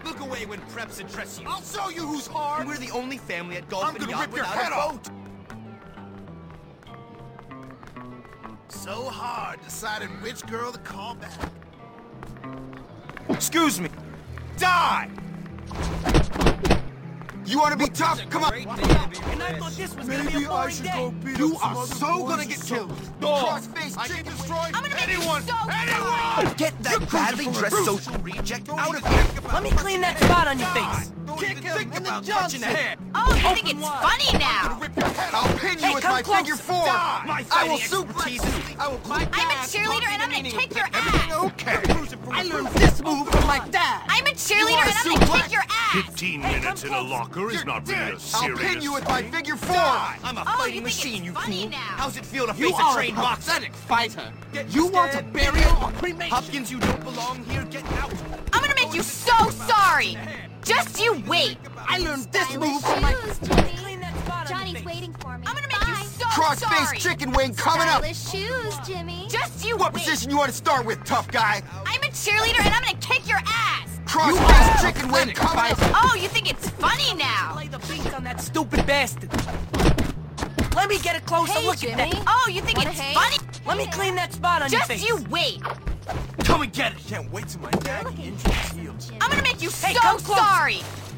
Look away when Preps address you. I'll show you who's hard. We're the only family at Golf I'm and gonna Yacht rip your without head a off. boat. So hard deciding which girl to call back. Excuse me. Die! You want to be tough? Come on. And I thought this was gonna be a boring day. You are so gonna get killed. Cross-face chicken destroy I'm gonna make anyone. you so sorry. Get that badly dressed social reject out of here. Let me clean that spot on your face. Kick him in the touching the head. Oh, you think it's funny now? I'll pin you Hey, with come my closer. figure four. My I will fighting suplex expertise you. I will climb I'm a cheerleader and I'm gonna kick your ass. Okay. I learned this move from my dad. I'm a cheerleader and I'm gonna kick your ass. 15 minutes in a locker is not really a I'll serious pin you with my thing. figure four. I'm a Oh, fighting you think machine, it's you funny fool. now? How's it feel to You face a are a trained boxer? pathetic fighter. Get You want a scared? burial or cremation? Hopkins, you don't belong here. Get out. I'm gonna make you so sorry. Just you wait. I learned this Stylish move from my... shoes, Jimmy. Clean that spot on Johnny's your face. waiting for me. I'm gonna make you so Cross-face sorry. chicken wing coming up. Stylish shoes, Jimmy. Just you What wait. position you want to start with, tough guy? I'm a cheerleader and I'm gonna kick your ass. Cross-face chicken wing coming up. Oh, you think it's funny now? Play the beats on that stupid bastard. Let me get a closer Hey, look Jimmy. at that. Oh, you think Wanna it's hang? funny? Let me clean that spot on your face. Just you wait. Come and get it. Can't wait till my daddy injures heals. I'm gonna make you Hey, so come closer. sorry.